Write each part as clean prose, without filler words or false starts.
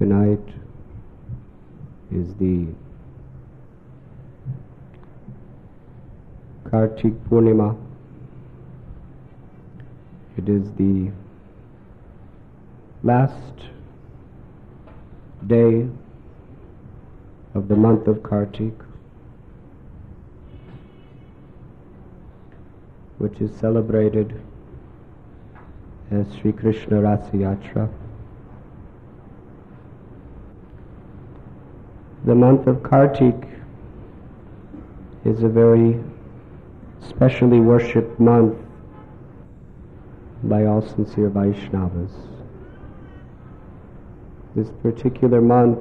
Tonight is the Kartik Purnima. It is the last day of the month of Kartik, which is celebrated as Sri Krishna Rasa Yatra. The month of Kartik is a very specially worshipped month by all sincere Vaishnavas. This particular month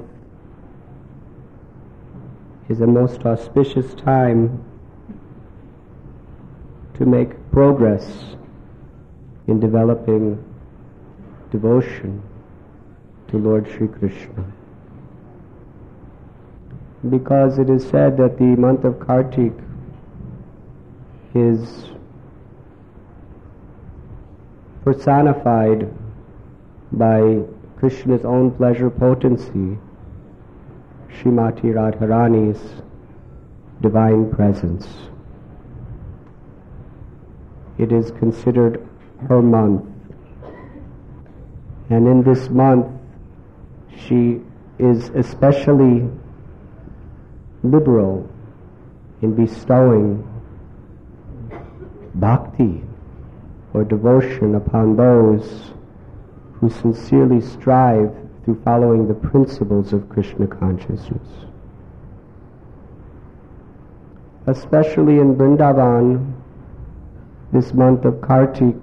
is a most auspicious time to make progress in developing devotion to Lord Sri Krishna. Because it is said that the month of Kartik is personified by Krishna's own pleasure potency, Srimati Radharani's divine presence. It is considered her month, and in this month she is especially liberal in bestowing bhakti or devotion upon those who sincerely strive through following the principles of Krishna consciousness. Especially in Vrindavan, this month of Kartik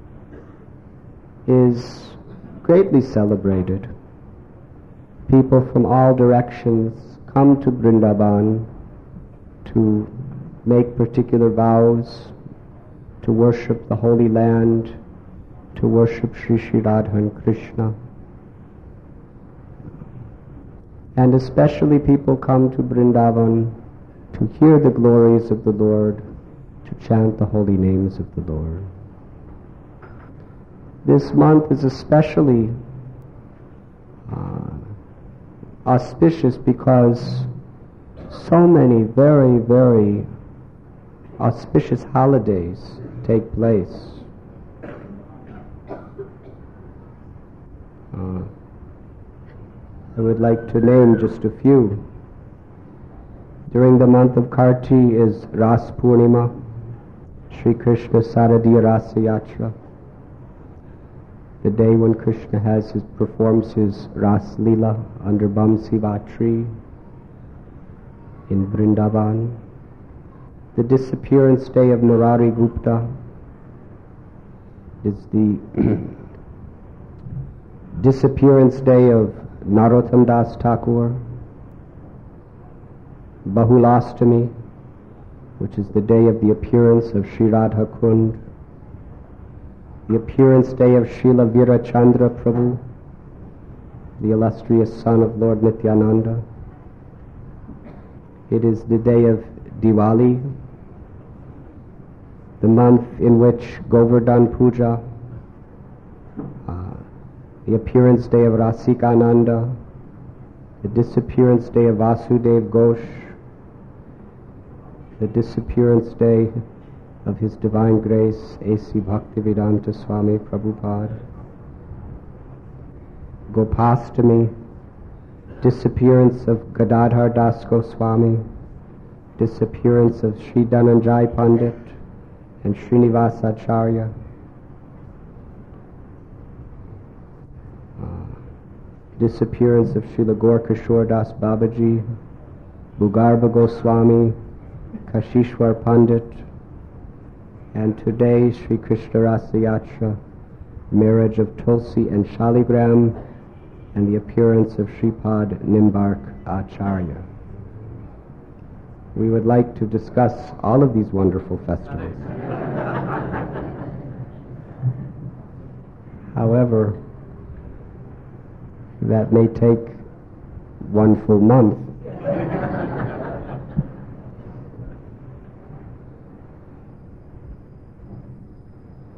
is greatly celebrated. People from all directions come to Vrindavan to make particular vows, to worship the Holy Land, to worship Sri Sri Radha and Krishna. And especially people come to Vrindavan to hear the glories of the Lord, to chant the holy names of the Lord. This month is especially auspicious because so many very, very auspicious holidays take place. I would like to name just a few. During the month of Kartik is Ras Purnima, Sri Krishna Saradiya Rasa Yatra, the day when Krishna performs his Ras Leela under Bamsiva tree in Vrindavan. The disappearance day of Murari Gupta is the disappearance day of Narottam Das Thakur. Bahulastami, which is the day of the appearance of Sri Radha Kund. The appearance day of Srila Vira Chandra Prabhu, the illustrious son of Lord Nityananda. It is the day of Diwali, the month in which Govardhan Puja, the appearance day of Rasikananda, the disappearance day of Vasudev Ghosh, the disappearance day of His Divine Grace, A.C. Bhaktivedanta Swami Prabhupada. Gopastami, disappearance of Gadadhar Das Goswami, disappearance of Sri Dhananjay Pandit and Srinivasa Acharya. Disappearance of Srila Gaur Kishore Das Babaji, Bhugarbha Goswami, Kashishwar Pandit, and today Sri Krishna Rasa Yatra, marriage of Tulsi and Shaligram, and the appearance of Shripad Nimbark Acharya. We would like to discuss all of these wonderful festivals. However, that may take one full month.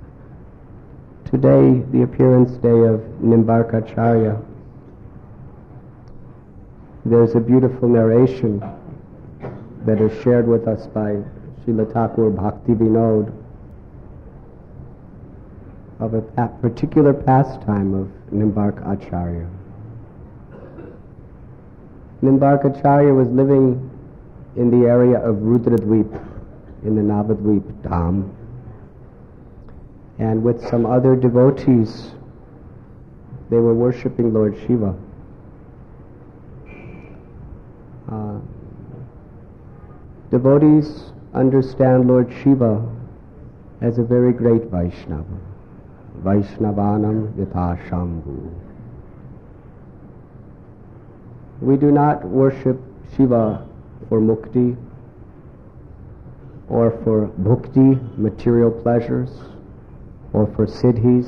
Today, the appearance day of Nimbarkacharya There's a beautiful narration that is shared with us by Srila Thakur Bhakti Vinod of a particular pastime of Nimbark Acharya. Nimbark Acharya was living in the area of Rudradweep in the Navadweep Dham, and with some other devotees they were worshipping Lord Shiva. Devotees understand Lord Shiva as a very great Vaishnava. Vaishnavanam yatha Shambhu. We do not worship Shiva for mukti or for bhukti, material pleasures, or for siddhis.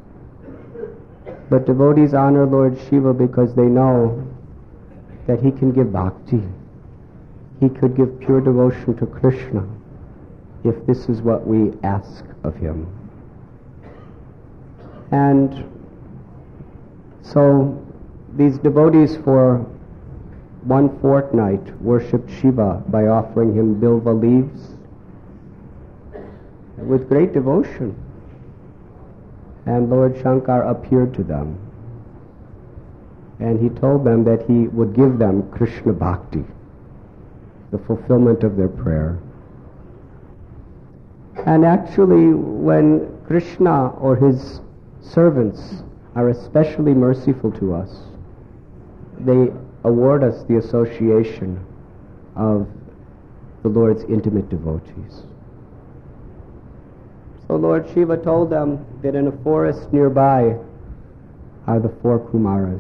But devotees honor Lord Shiva because they know that he can give bhakti. He could give pure devotion to Krishna if this is what we ask of him. And so these devotees for one fortnight worshipped Shiva by offering him bilva leaves with great devotion. And Lord Shankar appeared to them, and he told them that he would give them Krishna Bhakti, the fulfillment of their prayer. And actually, when Krishna or his servants are especially merciful to us, they award us the association of the Lord's intimate devotees. So Lord Shiva told them that in a forest nearby are the 4 Kumaras,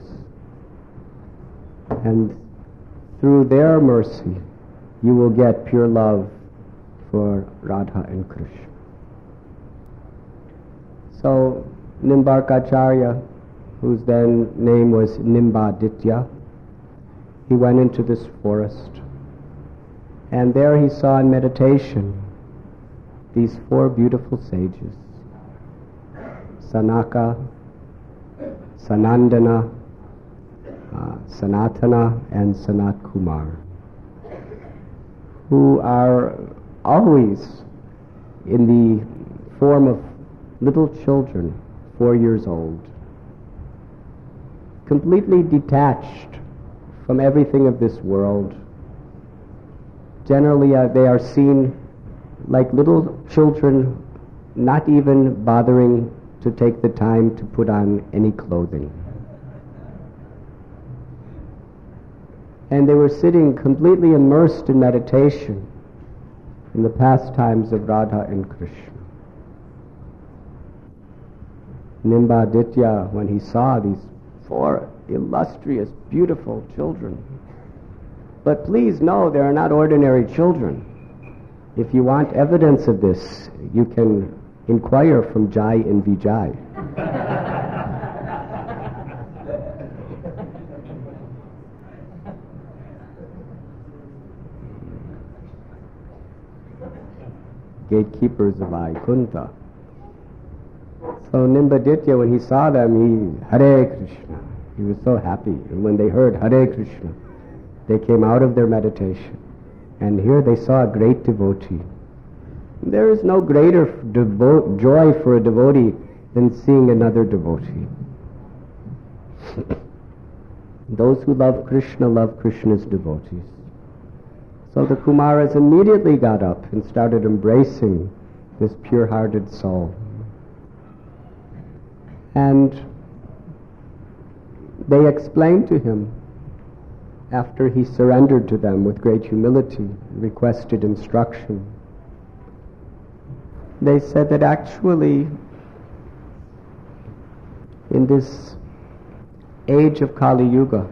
and through their mercy you will get pure love for Radha and Krishna. So Nimbarkacharya, whose then name was Nimbaditya, he went into this forest, and there he saw in meditation these 4 beautiful sages, Sanaka, Sanandana, Sanatana, and Sanat Kumar, who are always in the form of little children, 4 years old, completely detached from everything of this world. Generally, they are seen like little children, not even bothering to take the time to put on any clothing. And they were sitting completely immersed in meditation in the pastimes of Radha and Krishna. Nimbaditya, when he saw these 4 illustrious, beautiful children, but please know they are not ordinary children. If you want evidence of this, you can inquire from Jai and Vijay. Gatekeepers of Vaikuntha. So Nimbaditya, when he saw them, Hare Krishna. He was so happy. And when they heard Hare Krishna, they came out of their meditation. And here they saw a great devotee. There is no greater joy for a devotee than seeing another devotee. Those who love Krishna's devotees. So the Kumaras immediately got up and started embracing this pure-hearted soul. And they explained to him, after he surrendered to them with great humility, requested instruction. They said that actually, in this age of Kali Yuga,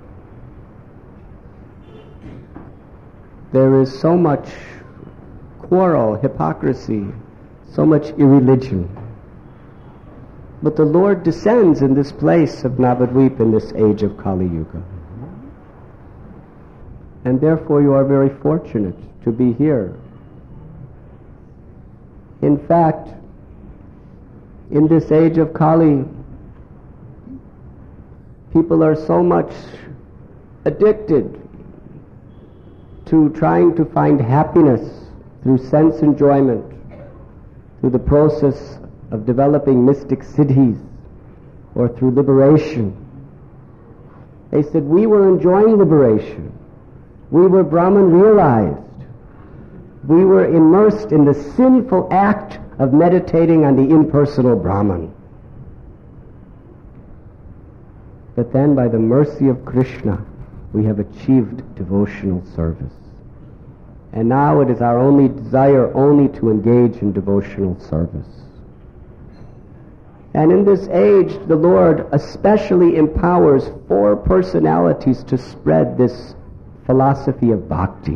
there is so much quarrel, hypocrisy, so much irreligion. But the Lord descends in this place of Navadweep in this age of Kali Yuga. And therefore you are very fortunate to be here. In fact, in this age of Kali, people are so much addicted to trying to find happiness through sense enjoyment, through the process of developing mystic siddhis, or through liberation. They said, we were enjoying liberation. We were Brahman realized. We were immersed in the sinful act of meditating on the impersonal Brahman. But then by the mercy of Krishna, we have achieved devotional service. And now it is our only desire only to engage in devotional service. And in this age, the Lord especially empowers 4 personalities to spread this philosophy of bhakti.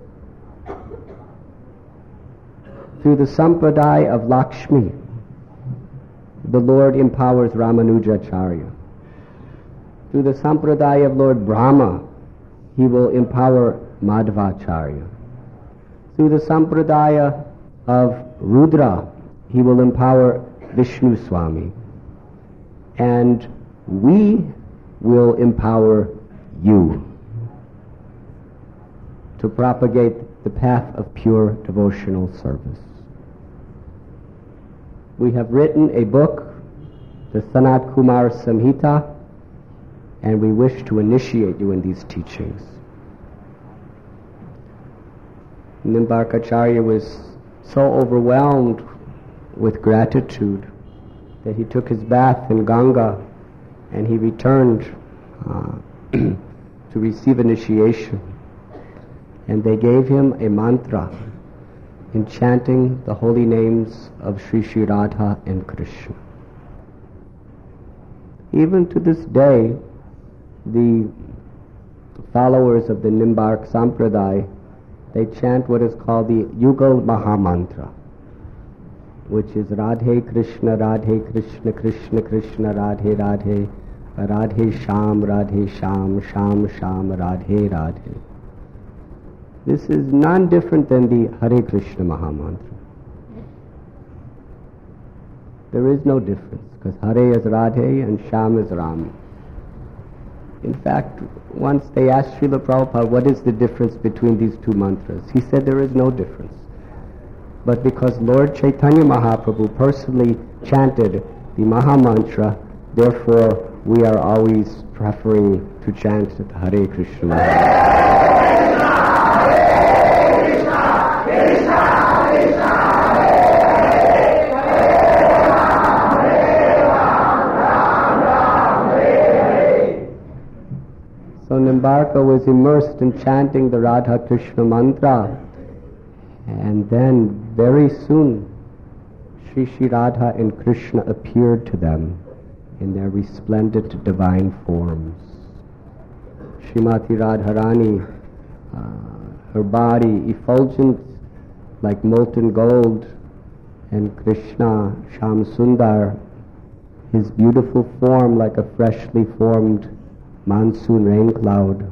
Through the sampradaya of Lakshmi, the Lord empowers Ramanujacharya. Through the sampradaya of Lord Brahma, he will empower Madhvacharya. Through the sampradaya of Rudra, he will empower Vishnu Swami. And we will empower you to propagate the path of pure devotional service. We have written a book, the Sanat Kumar Samhita, and we wish to initiate you in these teachings. Nimbarkacharya was so overwhelmed with gratitude that he took his bath in Ganga and he returned to receive initiation. And they gave him a mantra in chanting the holy names of Sri Sri Radha and Krishna. Even to this day, the followers of the Nimbark Sampradaya, they chant what is called the Yugal Mahamantra, which is Radhe Krishna, Krishna Krishna, Radhe Radhe, Radhe Sham, Sham Sham, Radhe Radhe. This is none different than the Hare Krishna Mahamantra. There is no difference, because Hare is Radhe and Sham is Ram. In fact, once they asked Srila Prabhupada, what is the difference between these 2 mantras? He said there is no difference. But because Lord Chaitanya Mahaprabhu personally chanted the Mahamantra, therefore we are always preferring to chant the Hare Krishna Mahamantra. So Nimbarka was immersed in chanting the Radha Krishna mantra, and then very soon Sri Sri Radha and Krishna appeared to them in their resplendent divine forms. Srimati Radharani, her body effulgent like molten gold, and Krishna, Sham Sundar, his beautiful form like a freshly formed monsoon rain cloud.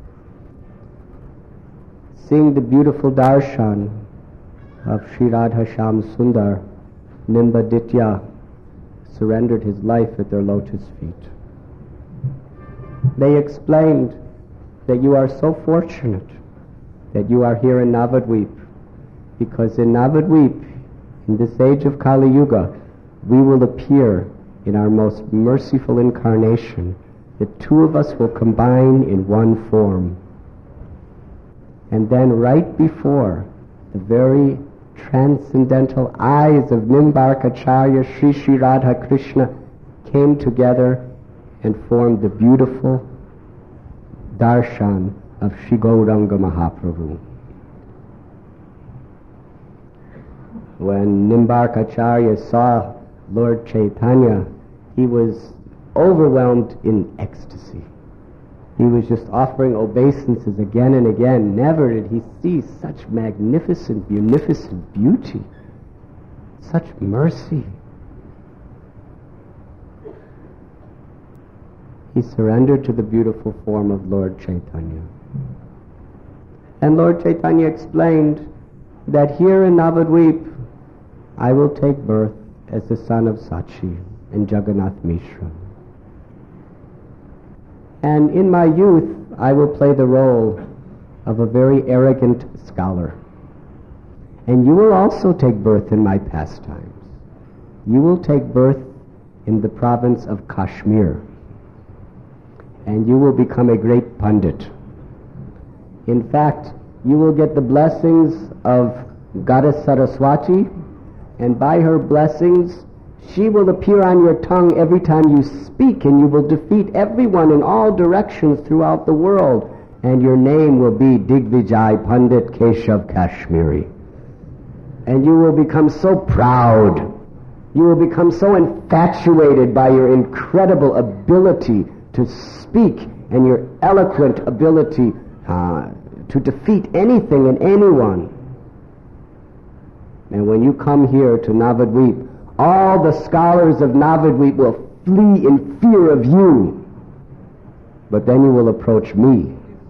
Seeing the beautiful darshan of Sri Radha Sham Sundar, Nimbaditya surrendered his life at their lotus feet. They explained that you are so fortunate that you are here in Navadvip, because in Navadvip, in this age of Kali Yuga, we will appear in our most merciful incarnation. The 2 of us will combine in one form. And then right before the very transcendental eyes of Nimbarkacharya, Sri Sri Radha Krishna came together and formed the beautiful darshan of Sri Gauranga Mahaprabhu. When Nimbarkacharya saw Lord Chaitanya, he was overwhelmed in ecstasy. He was just offering obeisances again and again. Never did he see such magnificent, munificent beauty, such mercy. He surrendered to the beautiful form of Lord Chaitanya. And Lord Chaitanya explained that here in Navadvip, I will take birth as the son of Sachi and Jagannath Mishra. And in my youth, I will play the role of a very arrogant scholar. And you will also take birth in my pastimes. You will take birth in the province of Kashmir. And you will become a great pundit. In fact, you will get the blessings of Goddess Saraswati, and by her blessings, she will appear on your tongue every time you speak, and you will defeat everyone in all directions throughout the world, and your name will be Digvijay Pandit Keshav Kashmiri. And you will become so proud. You will become so infatuated by your incredible ability to speak and your eloquent ability to defeat anything and anyone. And when you come here to Navadvip, all the scholars of Navadvip will flee in fear of you. But then you will approach me.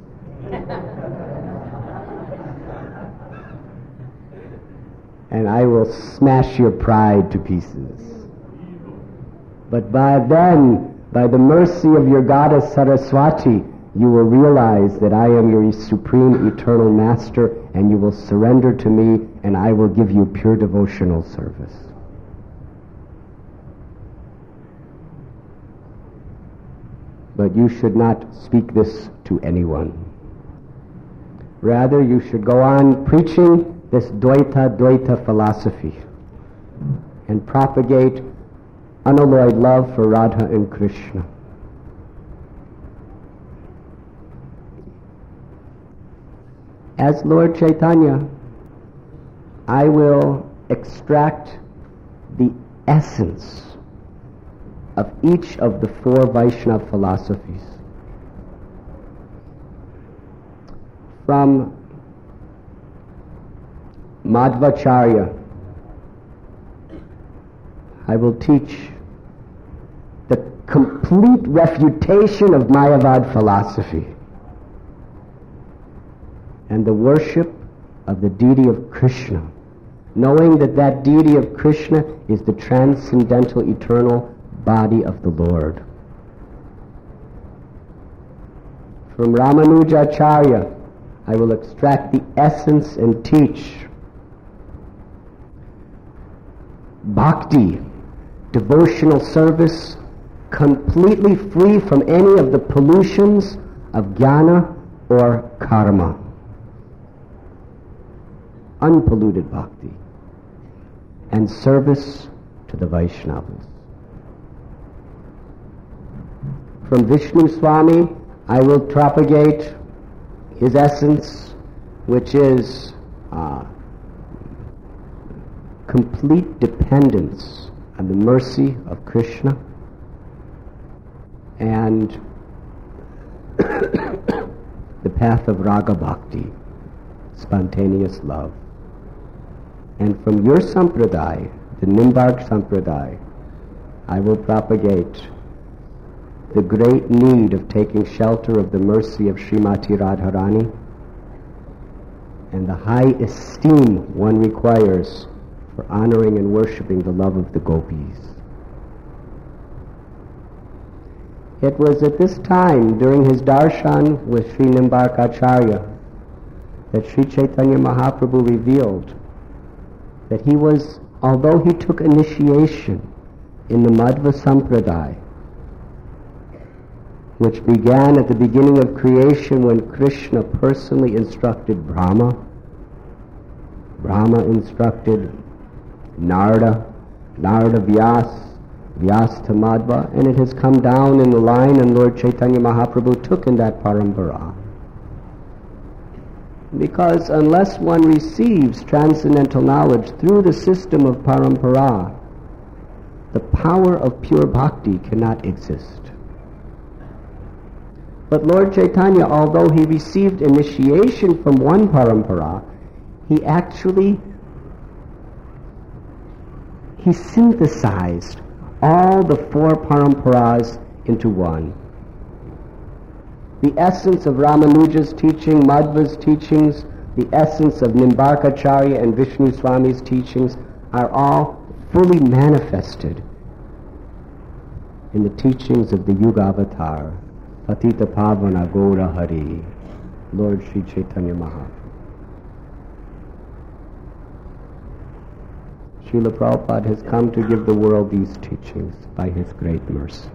And I will smash your pride to pieces. But by then, by the mercy of your goddess Saraswati, you will realize that I am your supreme eternal master, and you will surrender to me, and I will give you pure devotional service. But you should not speak this to anyone. Rather, you should go on preaching this Dvaita philosophy and propagate unalloyed love for Radha and Krishna. As Lord Chaitanya, I will extract the essence of each of the four Vaishnava philosophies. From Madhvacharya, I will teach the complete refutation of Mayavad philosophy and the worship of the deity of Krishna, knowing that that deity of Krishna is the transcendental eternal body of the Lord. From Ramanujacharya, I will extract the essence and teach bhakti, devotional service, completely free from any of the pollutions of jnana or karma. Unpolluted bhakti and service to the Vaishnavas. From Vishnu Swami, I will propagate his essence, which is complete dependence on the mercy of Krishna and the path of Raga Bhakti, spontaneous love. And from your sampradaya, the Nimbark sampradaya, I will propagate the great need of taking shelter of the mercy of Srimati Radharani and the high esteem one requires for honoring and worshipping the love of the gopis. It was at this time, during his darshan with Sri Nimbarkacharya, that Sri Chaitanya Mahaprabhu revealed that he was, although he took initiation in the Madhva Sampradaya, which began at the beginning of creation when Krishna personally instructed Brahma. Brahma instructed Narada, Narada Vyas, Vyas to Madhva, and it has come down in the line, and Lord Chaitanya Mahaprabhu took in that parampara. Because unless one receives transcendental knowledge through the system of parampara, the power of pure bhakti cannot exist. But Lord Chaitanya, although he received initiation from one parampara, he synthesized all the four paramparas into one. The essence of Ramanuja's teaching, Madhva's teachings, the essence of Nimbarkacharya and Vishnu Swami's teachings are all fully manifested in the teachings of the Yuga Avatar, Patita Pavana Gaura Hari, Lord Sri Chaitanya Mahaprabhu. Srila Prabhupada has come to give the world these teachings by his great mercy.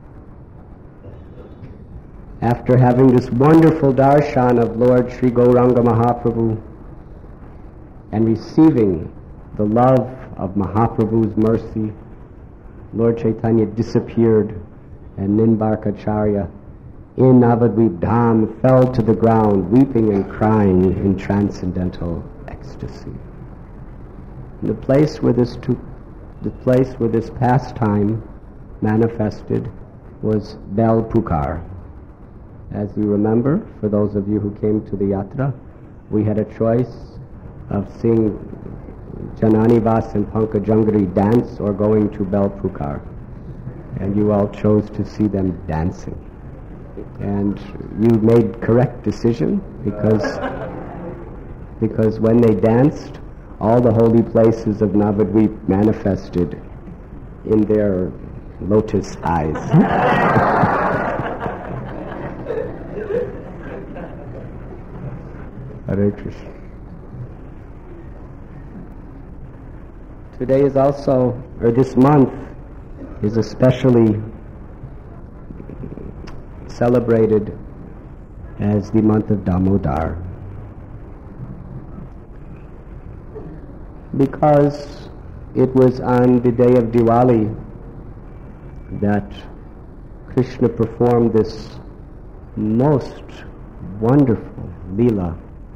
After having this wonderful darshan of Lord Sri Gauranga Mahaprabhu and receiving the love of Mahaprabhu's mercy, Lord Chaitanya disappeared and Nimbarkacharya in Navadvip Dham fell to the ground weeping and crying in transcendental ecstasy. The place where this pastime manifested was Bel Pukar. As you remember, for those of you who came to the yatra, we had a choice of seeing Janani Vas and Pankajangri dance or going to Bel Pukar. And you all chose to see them dancing. And you made correct decision because when they danced, all the holy places of Navadvip manifested in their lotus eyes. Hare Krishna. Today is also, or this month, is especially celebrated as the month of Damodar, because it was on the day of Diwali that Krishna performed this most wonderful Leela.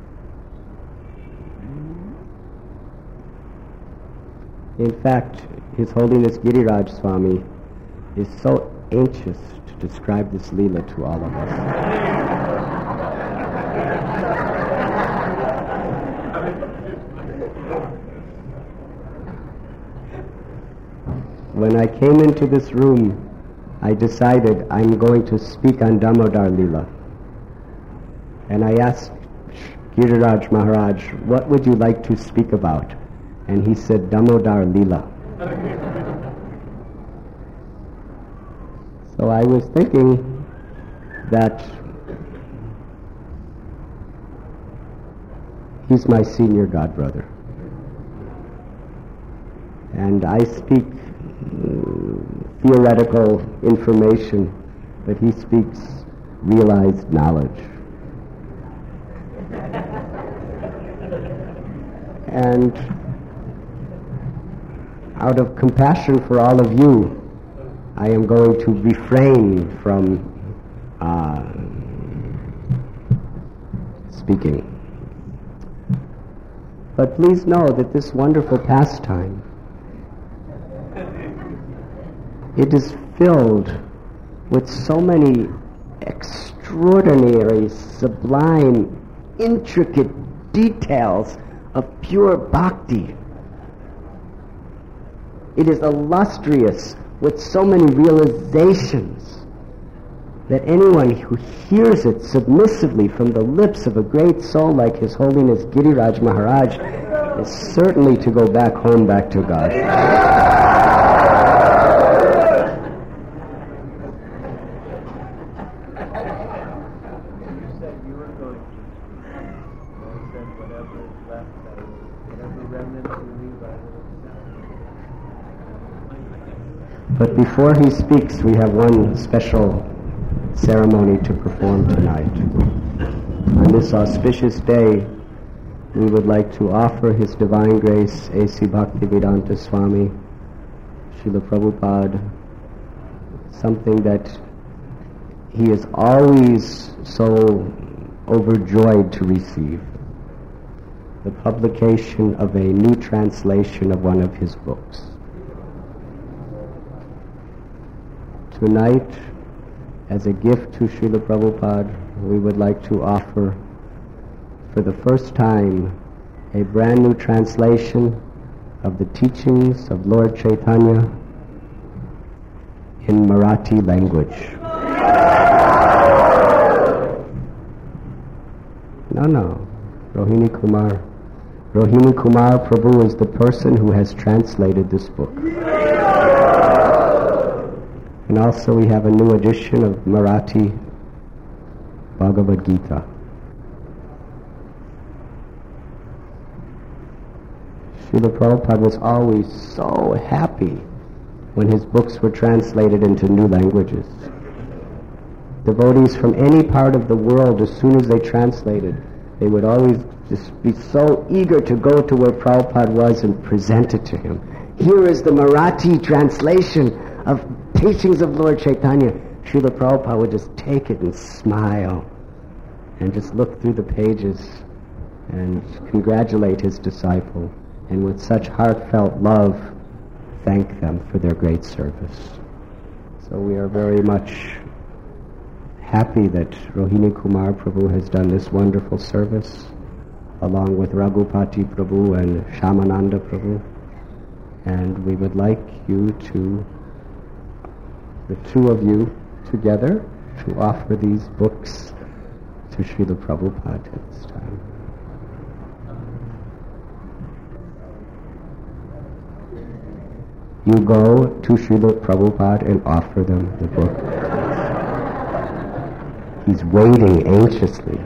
In fact, His Holiness Giriraj Swami is so anxious to describe this Leela to all of us. When I came into this room, I decided I'm going to speak on Damodar Leela. And I asked Giriraj Maharaj, what would you like to speak about? And he said, Damodar Leela. So I was thinking that he's my senior godbrother. And I speak theoretical information, but he speaks realized knowledge. And out of compassion for all of you, I am going to refrain from speaking. But please know that this wonderful pastime, it is filled with so many extraordinary, sublime, intricate details of pure bhakti. It is illustrious with so many realizations that anyone who hears it submissively from the lips of a great soul like His Holiness Giriraj Maharaj is certainly to go back home, back to God. But before he speaks, we have one special ceremony to perform tonight. On this auspicious day, we would like to offer His Divine Grace A.C. Bhaktivedanta Swami, Srila Prabhupada, something that he is always so overjoyed to receive: the publication of a new translation of one of his books. Tonight, as a gift to Srila Prabhupada, we would like to offer, for the first time, a brand new translation of the teachings of Lord Chaitanya in Marathi language. No. Rohini Kumar Prabhu is the person who has translated this book. And also we have a new edition of Marathi Bhagavad Gita. Srila Prabhupada was always so happy when his books were translated into new languages. Devotees from any part of the world, as soon as they translated, they would always just be so eager to go to where Prabhupada was and present it to him. Here is the Marathi translation of teachings of Lord Chaitanya. Srila Prabhupada would just take it and smile and just look through the pages and congratulate his disciple, and with such heartfelt love thank them for their great service. So we are very much happy that Rohini Kumar Prabhu has done this wonderful service along with Raghupati Prabhu and Shamananda Prabhu, and we would like you to, the two of you together, to offer these books to Srila Prabhupada at this time. You go to Srila Prabhupada and offer them the book. He's waiting anxiously.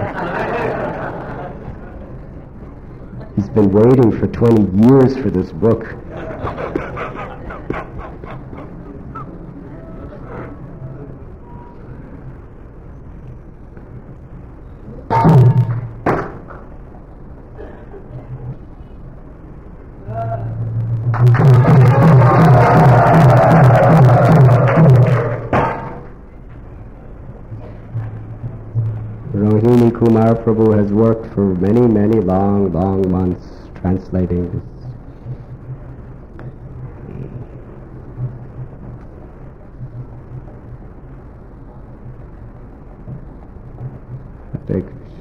He's been waiting for 20 years for this book. Rohini Kumar Prabhu has worked for many, many long months translating this. Hare Krishna.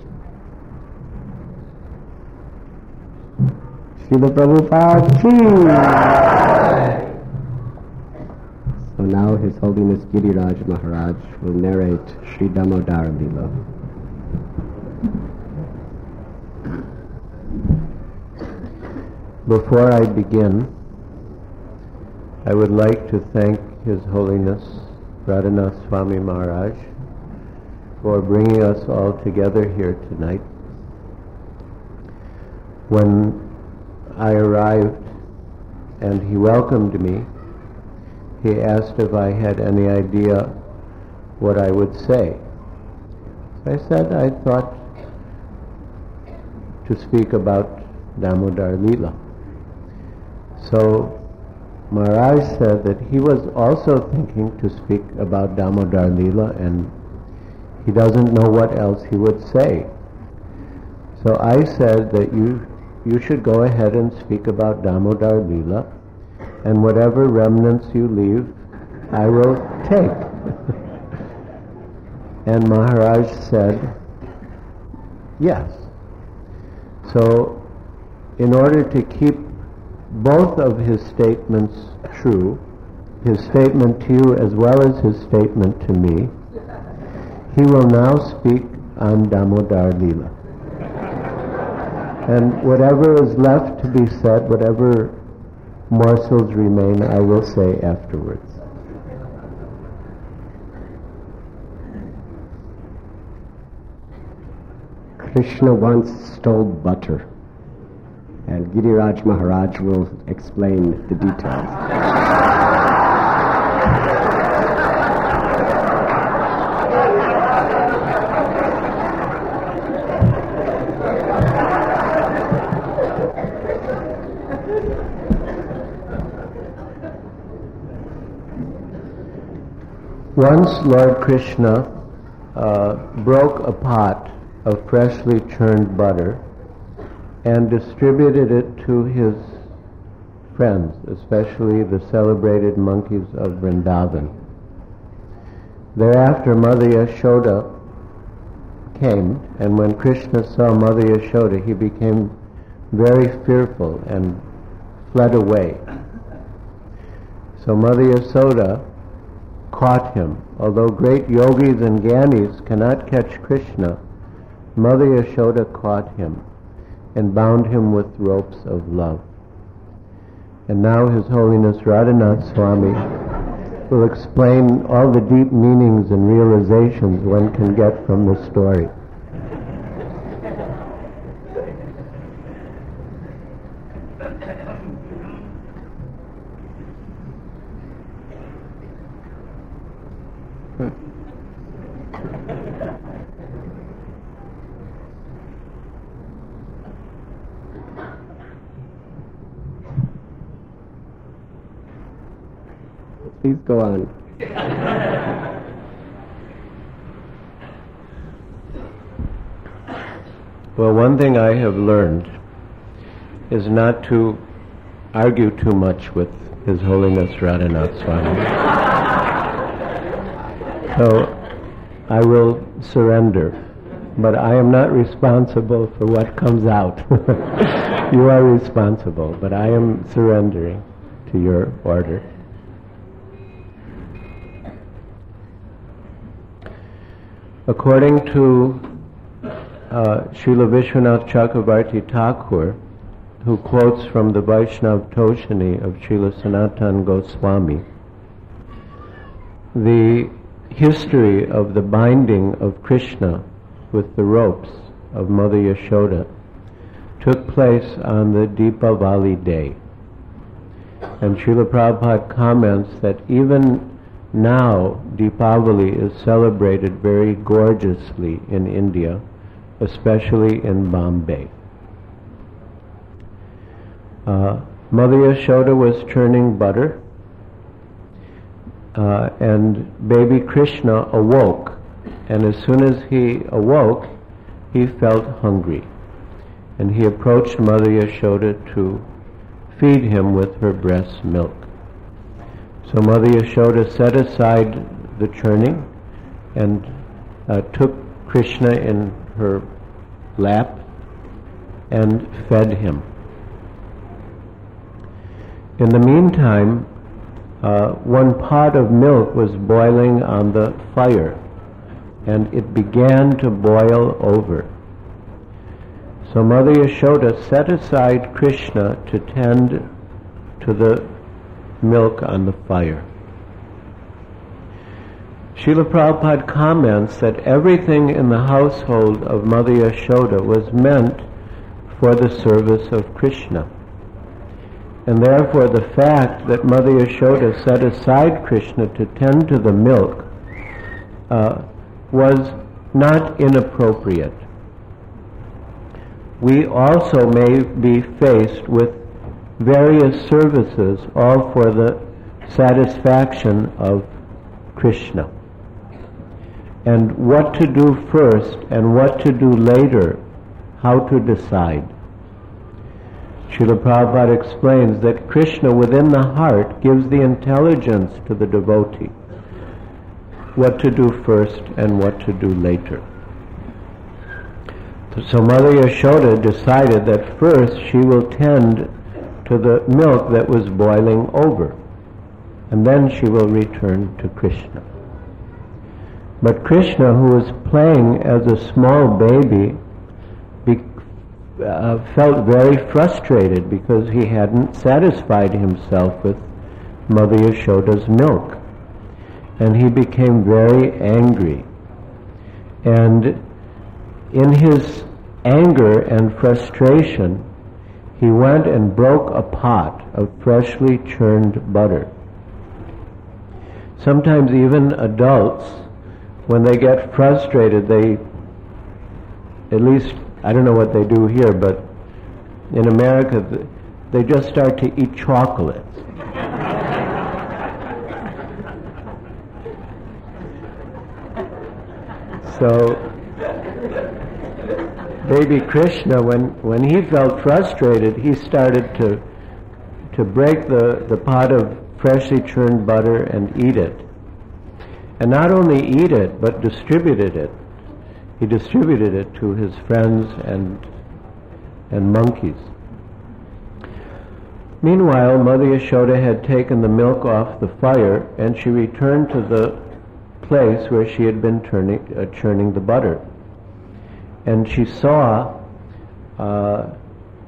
Srila Prabhupada ki. So now His Holiness Giriraj Maharaj will narrate Sri Damodar Leela. Before I begin, I would like to thank His Holiness Radhanath Swami Maharaj for bringing us all together here tonight. When I arrived and he welcomed me, he asked if I had any idea what I would say. So I said I thought to speak about Damodar Leela. So Maharaj said that he was also thinking to speak about Damodar Leela and he doesn't know what else he would say. So I said that you should go ahead and speak about Damodar Leela, and whatever remnants you leave, I will take. And Maharaj said, yes. So in order to keep both of his statements true, his statement to you as well as his statement to me, he will now speak on Damodar Leela. And whatever is left to be said, whatever morsels remain, I will say afterwards. Krishna once stole butter, and Giriraj Maharaj will explain the details. Once Lord Krishna broke a pot of freshly churned butter and distributed it to his friends, especially the celebrated monkeys of Vrindavan. Thereafter Mother Yashoda came, and when Krishna saw Mother Yashoda, he became very fearful and fled away. So Mother Yashoda caught him. Although great yogis and gyanis cannot catch Krishna, Mother Yashoda caught him and bound him with ropes of love. And now His Holiness Radhanath Swami will explain all the deep meanings and realizations one can get from the story. Please go on. Well, one thing I have learned is not to argue too much with His Holiness Radhanath Swami. So I will surrender, but I am not responsible for what comes out. You are responsible, but I am surrendering to your order. According to Srila Vishwanath Chakravarti Thakur, who quotes from the Vaishnav Toshani of Srila Sanatana Goswami, the history of the binding of Krishna with the ropes of Mother Yashoda took place on the Deepavali day. And Srila Prabhupada comments that even now, Deepavali is celebrated very gorgeously in India, especially in Bombay. Mother Yashoda was churning butter, and baby Krishna awoke. And as soon as he awoke, he felt hungry. And he approached Mother Yashoda to feed him with her breast milk. So Mother Yashoda set aside the churning and took Krishna in her lap and fed him. In the meantime, one pot of milk was boiling on the fire, and it began to boil over. So Mother Yashoda set aside Krishna to tend to the milk on the fire. Srila Prabhupada comments that everything in the household of Mother Yashoda was meant for the service of Krishna. And therefore the fact that Mother Yashoda set aside Krishna to tend to the milk was not inappropriate. We also may be faced with various services, all for the satisfaction of Krishna. And what to do first and what to do later, how to decide. Srila Prabhupada explains that Krishna within the heart gives the intelligence to the devotee, what to do first and what to do later. So Mother Yashoda decided that first she will tend to the milk that was boiling over, and then she will return to Krishna. But Krishna, who was playing as a small baby, felt very frustrated because he hadn't satisfied himself with Mother Yashoda's milk. And he became very angry. And in his anger and frustration, he went and broke a pot of freshly churned butter. Sometimes even adults, when they get frustrated, they, at least, I don't know what they do here, but in America, they just start to eat chocolates. So, baby Krishna, when he felt frustrated, he started to break the pot of freshly churned butter and eat it. And not only eat it, but distributed it. He distributed it to his friends and monkeys. Meanwhile, Mother Yashoda had taken the milk off the fire, and she returned to the place where she had been churning the butter. And she saw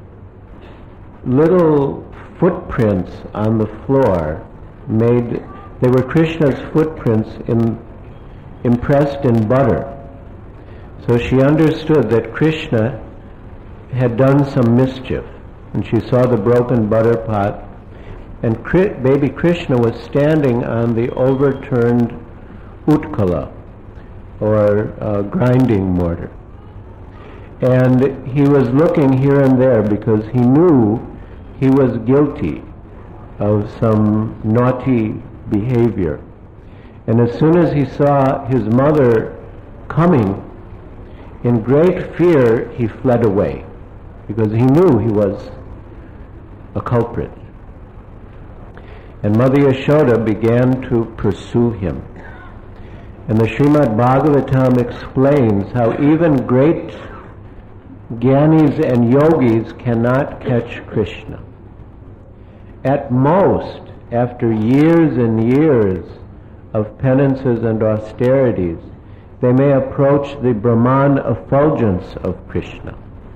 little footprints on the floor made They were Krishna's footprints impressed in butter. So she understood that Krishna had done some mischief, and she saw the broken butter pot, and baby Krishna was standing on the overturned utkala, or grinding mortar. And he was looking here and there because he knew he was guilty of some naughty behavior. And as soon as he saw his mother coming, in great fear he fled away, because he knew he was a culprit. And Mother Yashoda began to pursue him. And the Srimad Bhagavatam explains how even great Gyanis and Yogis cannot catch Krishna. At most, after years and years of penances and austerities, they may approach the Brahman effulgence of Krishna.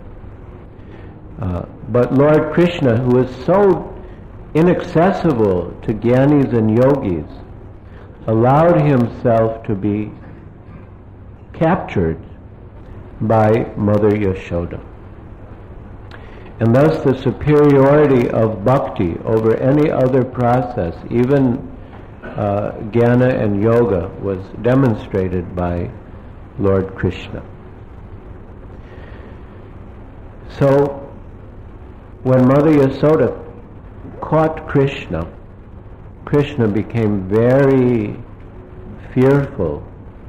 But Lord Krishna, who is so inaccessible to Gyanis and Yogis, allowed himself to be captured by Mother Yashoda. And thus the superiority of bhakti over any other process, even jnana and yoga, was demonstrated by Lord Krishna. So when Mother Yashoda caught Krishna, Krishna became very fearful,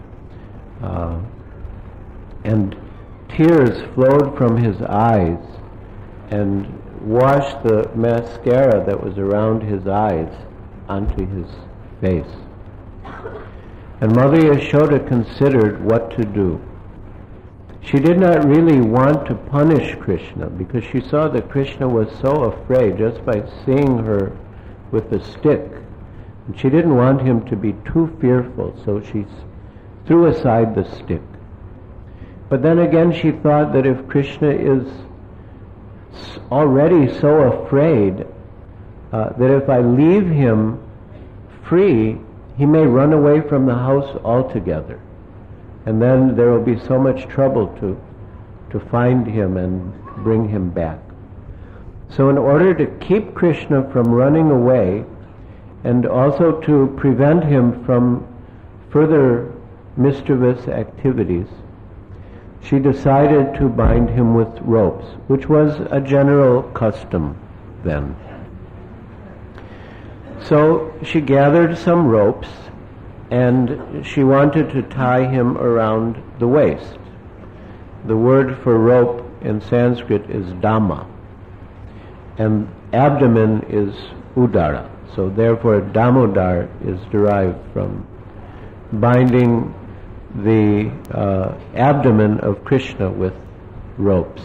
and tears flowed from his eyes and washed the mascara that was around his eyes onto his face. And Mother Yashoda considered what to do. She did not really want to punish Krishna, because she saw that Krishna was so afraid just by seeing her with the stick. And she didn't want him to be too fearful, so she threw aside the stick. But then again she thought that if Krishna is already so afraid, that if I leave him free, he may run away from the house altogether. And then there will be so much trouble to find him and bring him back. So in order to keep Krishna from running away, and also to prevent him from further mischievous activities, she decided to bind him with ropes, which was a general custom then. So she gathered some ropes, and she wanted to tie him around the waist. The word for rope in Sanskrit is dhamma, and abdomen is udara. So therefore Damodar is derived from binding the abdomen of Krishna with ropes.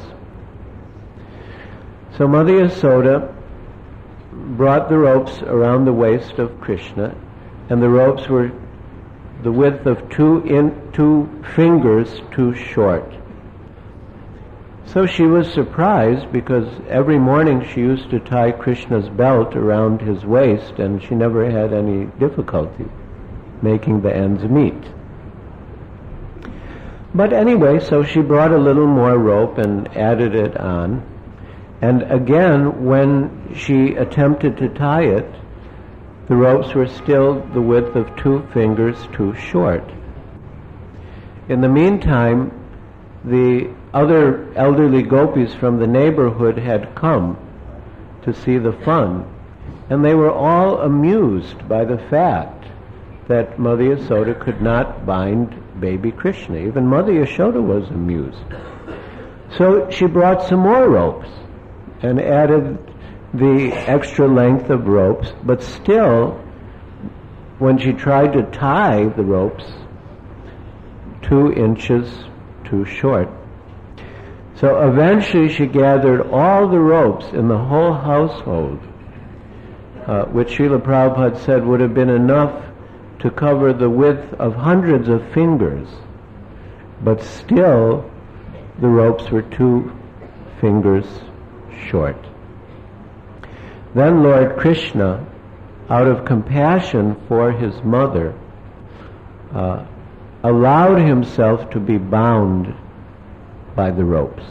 So Mother Yashoda brought the ropes around the waist of Krishna, and the ropes were the width of 2 fingers too short. So she was surprised, because every morning she used to tie Krishna's belt around his waist, and she never had any difficulty making the ends meet. But anyway, so she brought a little more rope and added it on. And again, when she attempted to tie it, the ropes were still the width of 2 fingers too short. In the meantime, the other elderly gopis from the neighborhood had come to see the fun, and they were all amused by the fact that Mother Yashoda could not bind baby Krishna. Even Mother Yashoda was amused. So she brought some more ropes and added the extra length of ropes, but still, when she tried to tie the ropes, 2 inches too short. So eventually she gathered all the ropes in the whole household, which Srila Prabhupada said would have been enough to cover the width of hundreds of fingers, but still the ropes were 2 fingers short. Then Lord Krishna out of compassion for his mother, allowed himself to be bound by the ropes.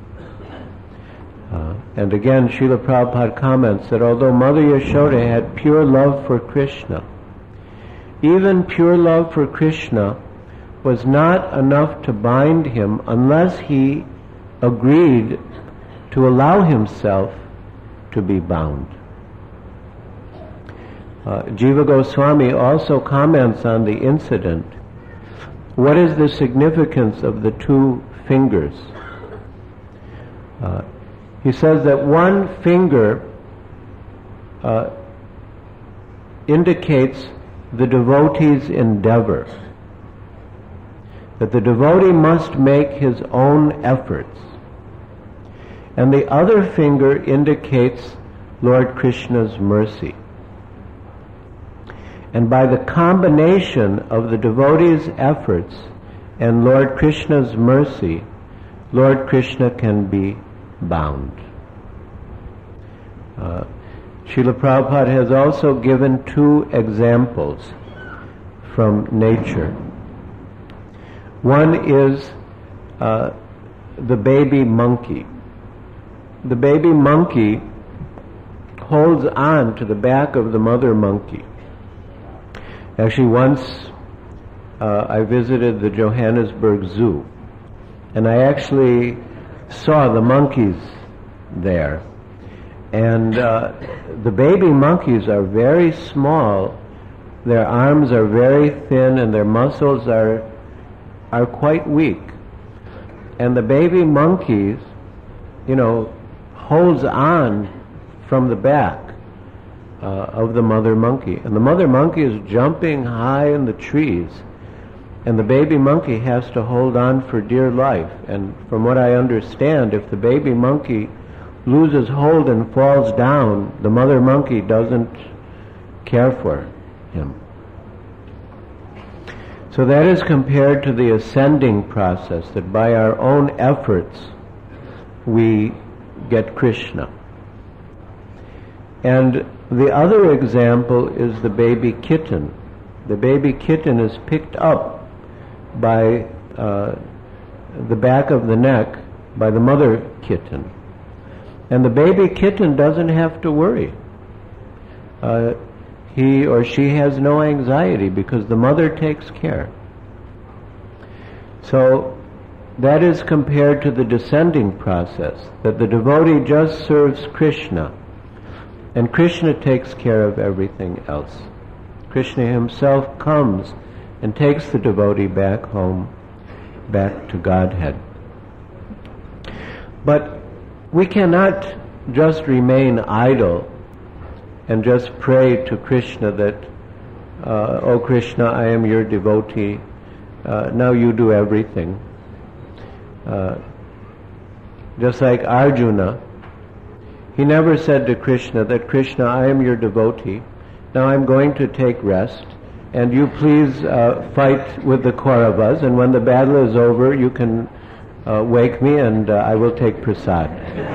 And again, Srila Prabhupada comments that although Mother Yashoda had pure love for Krishna, even pure love for Krishna was not enough to bind him unless he agreed to allow himself to be bound. Jiva Goswami also comments on the incident. What is the significance of the two fingers? He says that one finger indicates the devotee's endeavor, that the devotee must make his own efforts, and the other finger indicates Lord Krishna's mercy. And by the combination of the devotee's efforts and Lord Krishna's mercy, Lord Krishna can be bound. Srila Prabhupada has also given two examples from nature. One is the baby monkey. The baby monkey holds on to the back of the mother monkey. Actually, once I visited the Johannesburg Zoo, and I actually saw the monkeys there. And the baby monkeys are very small, their arms are very thin, and their muscles are quite weak. And the baby monkeys, holds on from the back of the mother monkey. And the mother monkey is jumping high in the trees, and the baby monkey has to hold on for dear life. And from what I understand, if the baby monkey loses hold and falls down, the mother monkey doesn't care for him. So that is compared to the ascending process, that by our own efforts we get Krishna. And the other example is the baby kitten. The baby kitten is picked up by the back of the neck by the mother kitten. And the baby kitten doesn't have to worry. He or she has no anxiety because the mother takes care. So that is compared to the descending process, that the devotee just serves Krishna, and Krishna takes care of everything else. Krishna himself comes and takes the devotee back home, back to Godhead. But we cannot just remain idle and just pray to Krishna that, oh Krishna, I am your devotee, now you do everything. Just like Arjuna, he never said to Krishna that, Krishna, I am your devotee, now I'm going to take rest, and you please fight with the Kauravas, and when the battle is over, you can wake me and I will take prasad.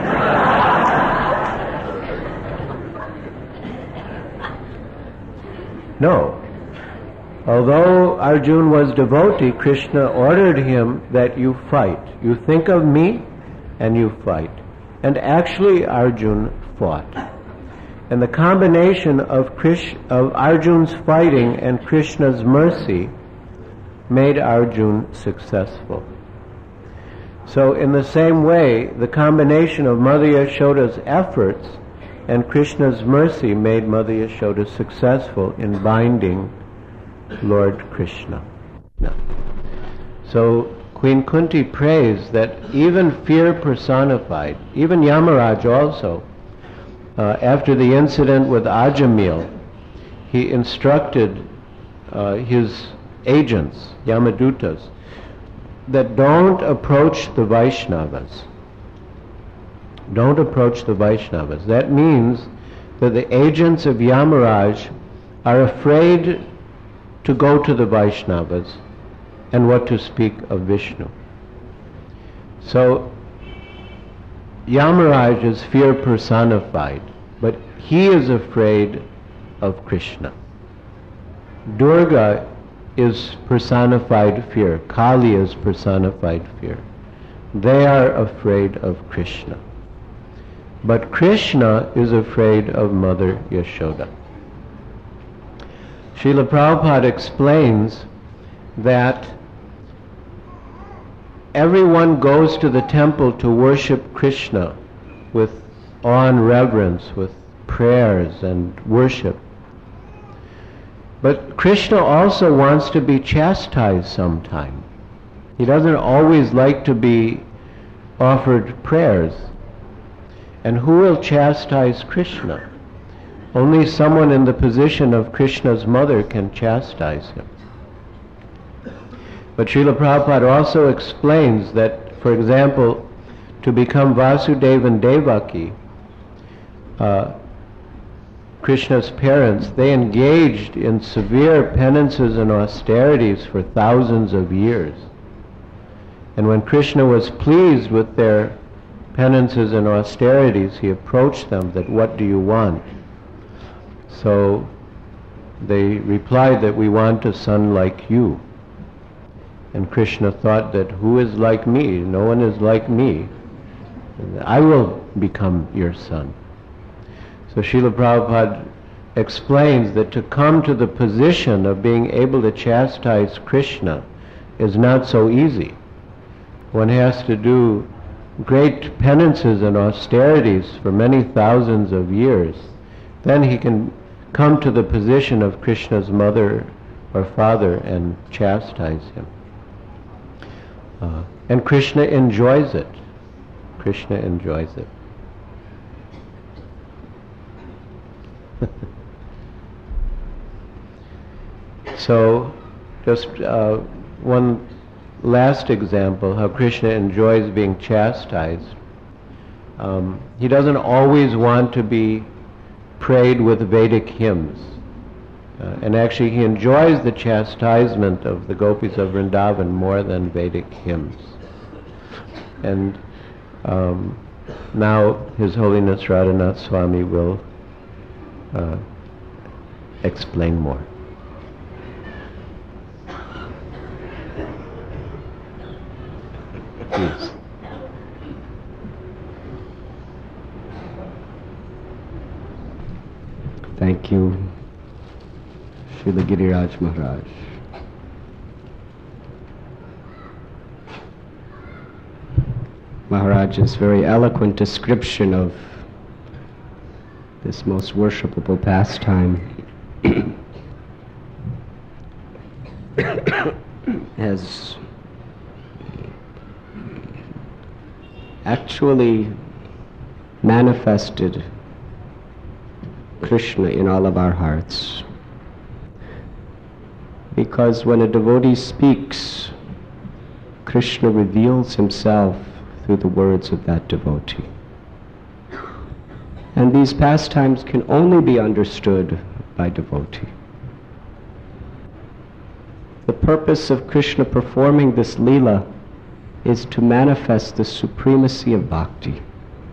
No. Although Arjuna was devotee, Krishna ordered him that you fight. You think of me and you fight. And actually Arjuna fought. And the combination of Arjuna's fighting and Krishna's mercy made Arjuna successful. So in the same way, the combination of Mother Yashoda's efforts and Krishna's mercy made Mother Yashoda successful in binding Lord Krishna. No. So Queen Kunti prays that even fear personified, even Yamaraj also, after the incident with Ajamil, he instructed his agents, Yamadutas, that don't approach the Vaishnavas. Don't approach the Vaishnavas. That means that the agents of Yamaraj are afraid to go to the Vaishnavas, and what to speak of Vishnu. So Yamaraj is fear personified, but he is afraid of Krishna. Durga is personified fear. Kali is personified fear. They are afraid of Krishna. But Krishna is afraid of Mother Yashoda. Srila Prabhupada explains that everyone goes to the temple to worship Krishna with awe and reverence, with prayers and worship. But Krishna also wants to be chastised sometime. He doesn't always like to be offered prayers. And who will chastise Krishna? Only someone in the position of Krishna's mother can chastise him. But Srila Prabhupada also explains that, for example, to become Vasudeva and Devaki, Krishna's parents, they engaged in severe penances and austerities for thousands of years. And when Krishna was pleased with their penances and austerities, he approached them that, what do you want? So they replied that we want a son like you. And Krishna thought that, who is like me? No one is like me. I will become your son. So Srila Prabhupada explains that to come to the position of being able to chastise Krishna is not so easy. One has to do great penances and austerities for many thousands of years. Then he can come to the position of Krishna's mother or father and chastise him. And Krishna enjoys it. Krishna enjoys it. So, just one last example, how Krishna enjoys being chastised. He doesn't always want to be prayed with Vedic hymns. And actually he enjoys the chastisement of the gopis of Vrindavan more than Vedic hymns. And now His Holiness Radhanath Swami will explain more. Please. Thank you, Srila Giriraj Maharaj. Maharaj's very eloquent description of this most worshipable pastime has actually manifested Krishna in all of our hearts. Because when a devotee speaks, Krishna reveals himself through the words of that devotee. And these pastimes can only be understood by devotee. The purpose of Krishna performing this Leela is to manifest the supremacy of bhakti.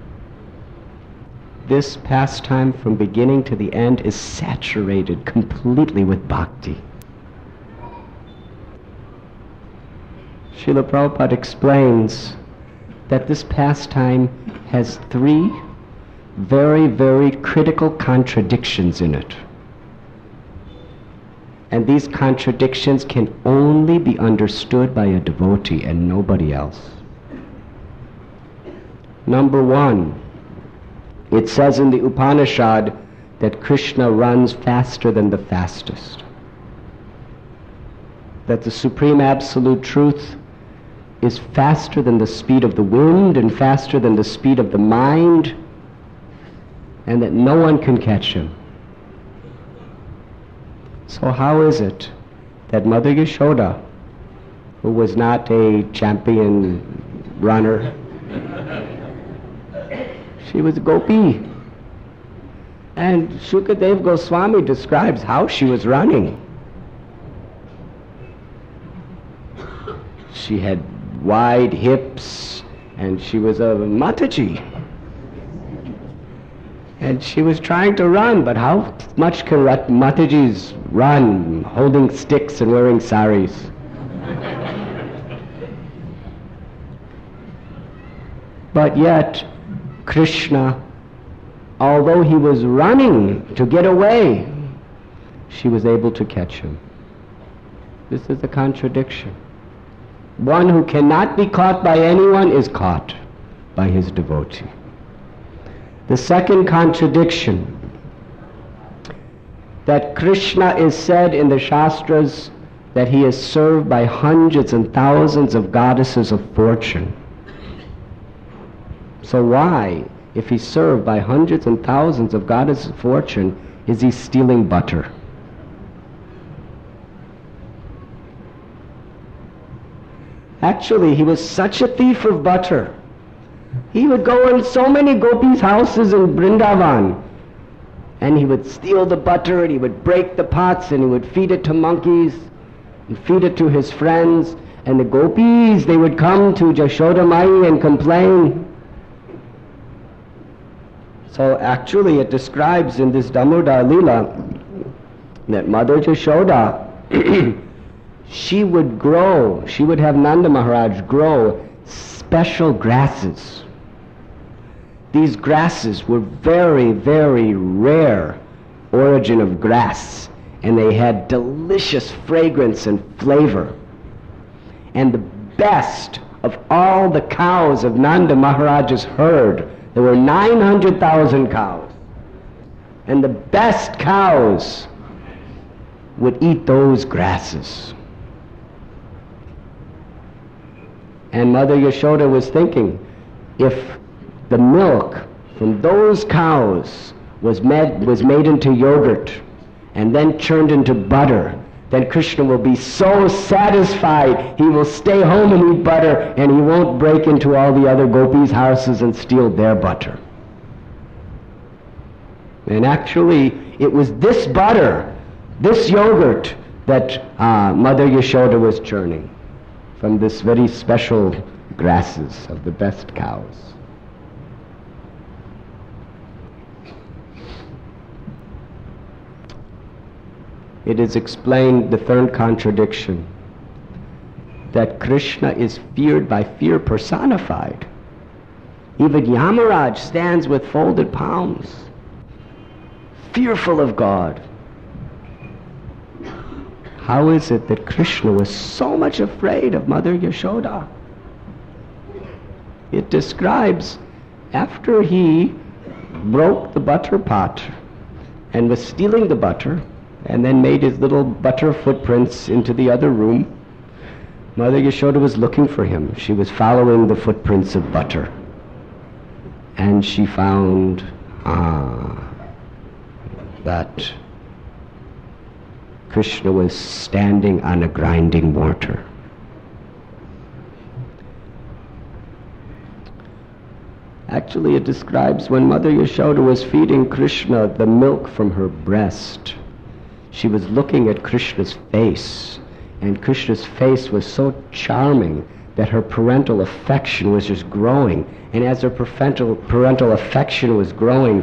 This pastime from beginning to the end is saturated completely with bhakti. Srila Prabhupada explains that this pastime has three very, very critical contradictions in it. And these contradictions can only be understood by a devotee and nobody else. Number one, it says in the Upanishad that Krishna runs faster than the fastest. That the Supreme Absolute Truth is faster than the speed of the wind and faster than the speed of the mind, and that no one can catch him. So how is it that Mother Yashoda, who was not a champion runner, she was a gopi, and Shukadev Goswami describes how she was running. She had wide hips, and she was a Mataji. And she was trying to run, but how much can Matajis run, holding sticks and wearing saris? But yet, Krishna, although he was running to get away, she was able to catch him. This is a contradiction. One who cannot be caught by anyone is caught by his devotee. The second contradiction, that Krishna is said in the Shastras that he is served by hundreds and thousands of goddesses of fortune. So why, if he's served by hundreds and thousands of goddesses of fortune, is he stealing butter? Actually, he was such a thief of butter. He would go in so many gopis' houses in Vrindavan, and he would steal the butter, and he would break the pots, and he would feed it to monkeys, and feed it to his friends, and the gopis, they would come to Jashoda Mai and complain. So actually it describes in this Damodar Leela that Mother Jashoda, she would have Nanda Maharaj grow special grasses. These grasses were very, very rare origin of grass, and they had delicious fragrance and flavor. And the best of all the cows of Nanda Maharaj's herd, there were 900,000 cows, and the best cows would eat those grasses. And Mother Yashoda was thinking, if the milk from those cows was made into yogurt and then churned into butter, then Krishna will be so satisfied, he will stay home and eat butter, and he won't break into all the other gopis' houses and steal their butter. And actually, it was this butter, this yogurt, that Mother Yashoda was churning from this very special grasses of the best cows. It is explained, the third contradiction, that Krishna is feared by fear personified. Even Yamaraj stands with folded palms, fearful of God. How is it that Krishna was so much afraid of Mother Yashoda? It describes after he broke the butter pot and was stealing the butter, and then made his little butter footprints into the other room, Mother Yashoda was looking for him. She was following the footprints of butter. And she found that Krishna was standing on a grinding mortar. Actually, it describes when Mother Yashoda was feeding Krishna the milk from her breast, she was looking at Krishna's face, and Krishna's face was so charming that her parental affection was just growing. And as her parental affection was growing,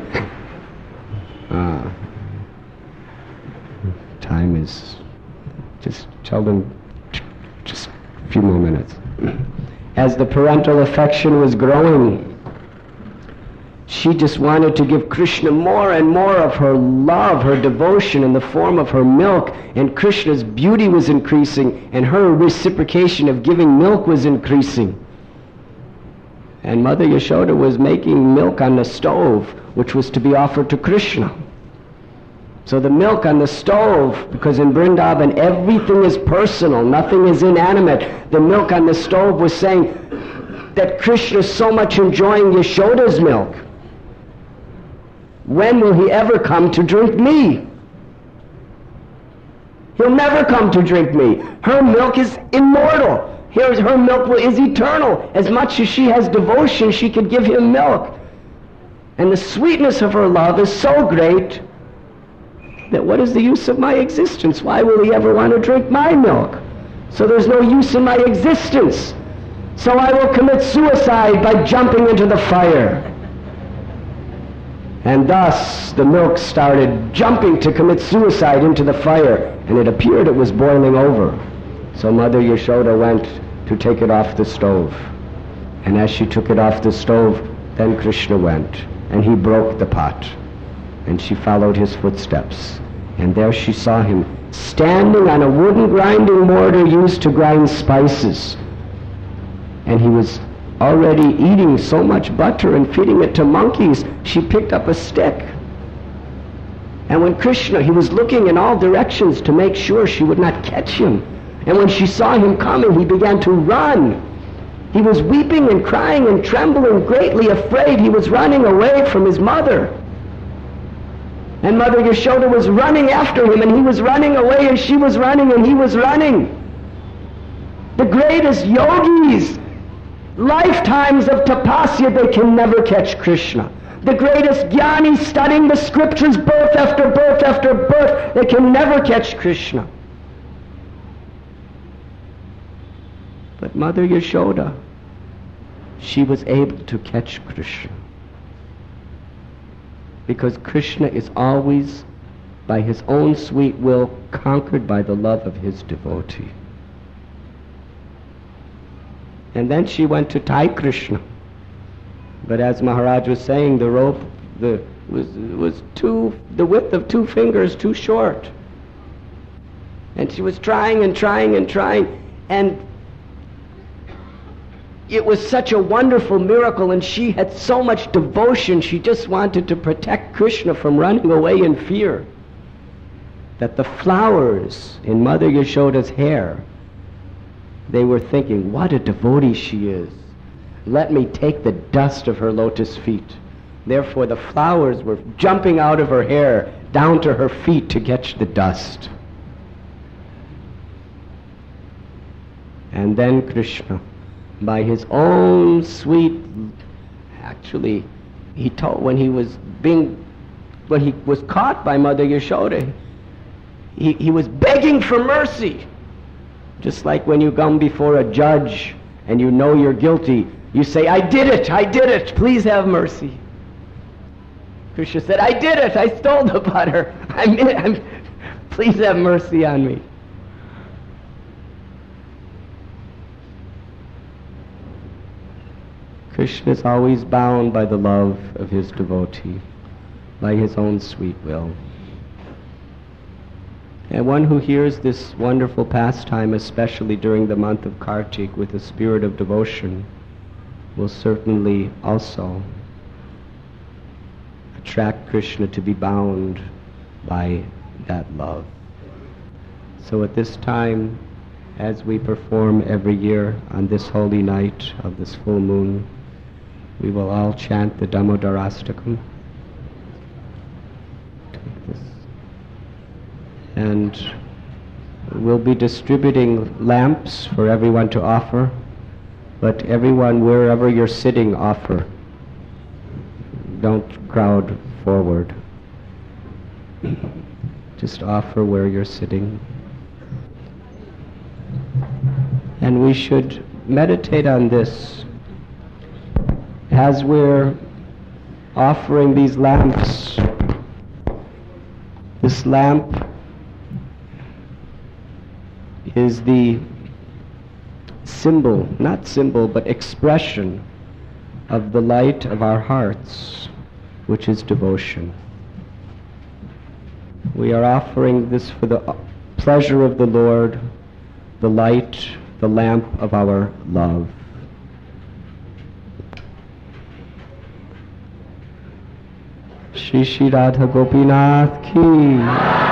time is just, tell them just a few more minutes. As the parental affection was growing, she just wanted to give Krishna more and more of her love, her devotion in the form of her milk, and Krishna's beauty was increasing, and her reciprocation of giving milk was increasing. And Mother Yashoda was making milk on the stove, which was to be offered to Krishna. So the milk on the stove, because in Vrindavan everything is personal, nothing is inanimate, the milk on the stove was saying that Krishna is so much enjoying Yashoda's milk. When will he ever come to drink me? He'll never come to drink me. Her milk is immortal. Her milk is eternal. As much as she has devotion, she could give him milk. And the sweetness of her love is so great that what is the use of my existence? Why will he ever want to drink my milk? So there's no use in my existence. So I will commit suicide by jumping into the fire. And thus the milk started jumping to commit suicide into the fire, and it appeared it was boiling over. So Mother Yashoda went to take it off the stove. And as she took it off the stove, then Krishna went, and he broke the pot. And she followed his footsteps. And there she saw him standing on a wooden grinding mortar used to grind spices. And he was already eating so much butter and feeding it to monkeys, she picked up a stick. And when Krishna, he was looking in all directions to make sure she would not catch him. And when she saw him coming, he began to run. He was weeping and crying and trembling, greatly afraid. He was running away from his mother. And Mother Yashoda was running after him, and he was running away, and she was running, and he was running. The greatest yogis, lifetimes of tapasya, they can never catch Krishna. The greatest jnanis studying the scriptures birth after birth after birth, they can never catch Krishna. But Mother Yashoda, she was able to catch Krishna. Because Krishna is always, by his own sweet will, conquered by the love of his devotee. And then she went to tie Krishna. But as Maharaj was saying, the rope was the width of 2 fingers too short. And she was trying and trying and trying, and it was such a wonderful miracle, and she had so much devotion, she just wanted to protect Krishna from running away in fear, that the flowers in Mother Yashoda's hair, they were thinking, what a devotee she is. Let me take the dust of her lotus feet. Therefore the flowers were jumping out of her hair down to her feet to catch the dust. And then Krishna, by his own sweet, actually, he told, when he was caught by Mother Yashoda, he was begging for mercy. Just like when you come before a judge and you know you're guilty, you say, I did it, please have mercy. Krishna said, I did it, I stole the butter, please have mercy on me. Krishna is always bound by the love of his devotee, by his own sweet will. And one who hears this wonderful pastime, especially during the month of Kartik, with a spirit of devotion, will certainly also attract Krishna to be bound by that love. So at this time, as we perform every year on this holy night of this full moon, we will all chant the Damodarastakam. Take this. And we'll be distributing lamps for everyone to offer, but everyone, wherever you're sitting, offer. Don't crowd forward. Just offer where you're sitting. And we should meditate on this as we're offering these lamps. This lamp is the symbol, not symbol, but expression of the light of our hearts, which is devotion. We are offering this for the pleasure of the Lord, the light, the lamp of our love. Shri Shri Radha Gopinath Ki